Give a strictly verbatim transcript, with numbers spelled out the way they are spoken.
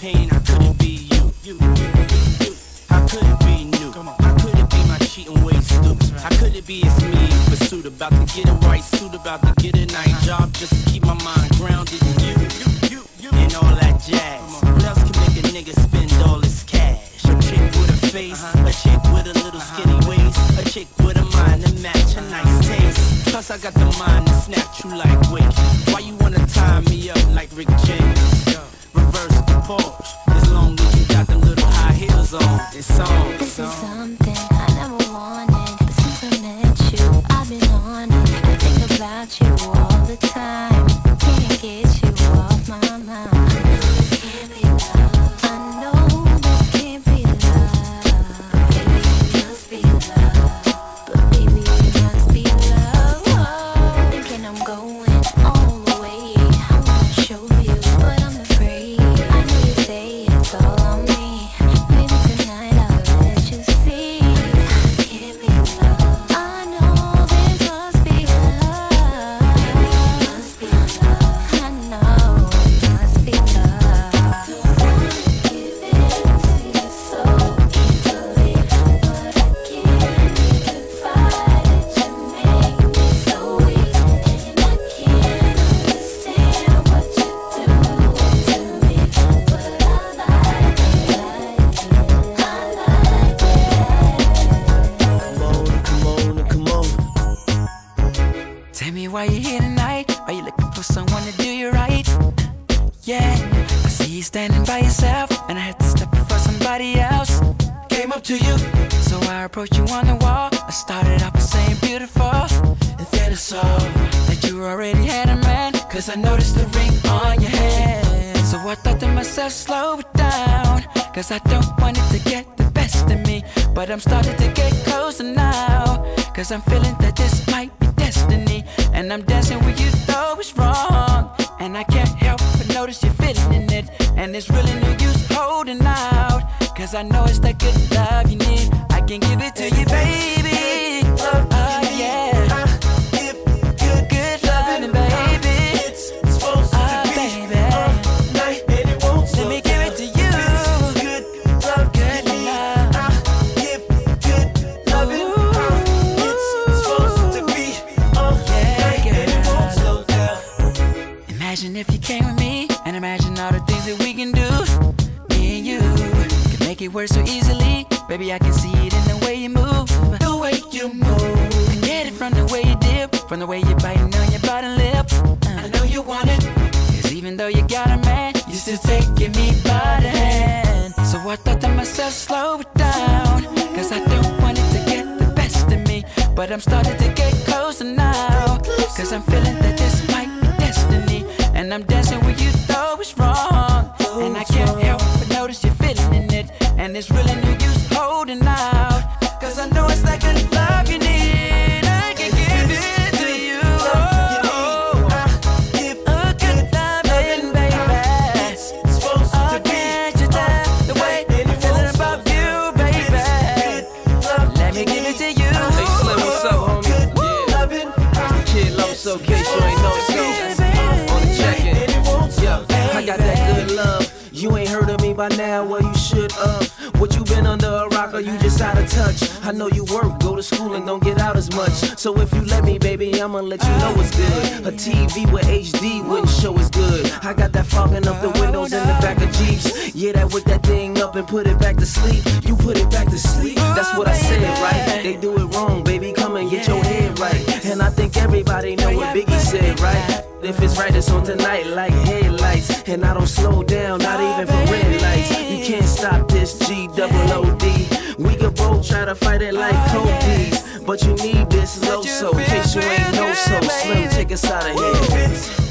pain? How could it be you? You, you, you, you. How could it be new? How could it be my cheating ways too? How could it be it's me in pursuit, about to get a right suit, about to get a night job just to keep my mind grounded in you, you, you, and all that jazz. What else can make a nigga spend all his cash? A chick with a face, a chick with a little skinny waist, a chick with a mind to match a nice taste. Plus I got the mind to snatch you like wait. Why you wanna tie me up like Rick James? Reverse the Porsche, as long as you got them little high heels on. It's on. This is something I never wanted, but since I met you, I've been on it. I think about you all the time. Can't get you off my mind. This can't be love. I know this can't be love. Baby, it must be love. But baby, it must be love. Oh, thinking I'm going all the way. I wanna show you, but I'm afraid. I know you say it's all on me. Maybe tonight I'll let you see. This can't be love. I know this must be love. Baby, it must be love. I know it must be love. Don't wanna give in to you so easily, but I can't even fight it. You make me so weak, and I can't understand what you do to me. But I like it, I like it. Come on, come on, come on. Tell me why you're here tonight. Are you looking for someone to do you right? Yeah, I see you standing by yourself, and I had to step before somebody else came up to you. So I approached you on the wall. I started off by saying beautiful, and then I saw that you already had a man, cause I noticed the ring on your hand. So I thought to myself, slow it down, cause I don't want it to get the best of me. But I'm starting to get closer now, cause I'm feeling that this might be destiny. And I'm dancing with you though it's wrong, and I can't help but notice you're feeling in it. And it's really no use holding out, cause I know it's that good love you need. I can give it to you, baby. Oh yeah, good, good loving, baby. It's supposed Oh to be baby, all night, and it won't let slow me give it to you. Good love, Good love. I give good loving. It's supposed to be all night, and it won't slow down. Imagine if you came with me, and imagine all the things that we can do. Me and you can make it work so easily. Baby, I can see it in the way you move. The way you move, I get it from the way you dip, from the way you're biting on your bottom lip. Uh, I know you want it. Cause even though you got a man, you still taking me by the hand. So I thought to myself, slow it down, cause I don't want it to get the best of me. But I'm starting to get closer now, cause I'm feeling that this might be destiny. And I'm dancing with you though it's wrong, and I can't help but notice you're feeling in it. And it's really no use holding out, cause I know it's that good love you need. I can give it to you. I give A good loving, baby. It's supposed Oh, to be can't you tell the way I'm feeling about you, baby? Let me give it to you. Hey Slim, what's up, homie? Yeah, loving. it's the kid Low So, case you ain't know so. On the check-in, yeah, I got that good love. You ain't heard of me by now, well you should uh What you been under a rock or you just out of touch? I know you work, go to school and don't get out as much. So if you let me, baby, I'ma let you know it's good. A T V with H D wouldn't show as good. I got that fogging up the windows in the back of Jeeps. Yeah, that whip that thing up and put it back to sleep. You put it back to sleep, that's what I said, right? They do it wrong, baby, come and get your head right. And I think everybody know what Biggie said, right? If it's right, it's on tonight like headlights. And I don't slow down, not even for red lights. You can't stop this G double O D. We could both try to fight it like Cody's, but you need this low so in case you ain't know so. Slim, take us out of here.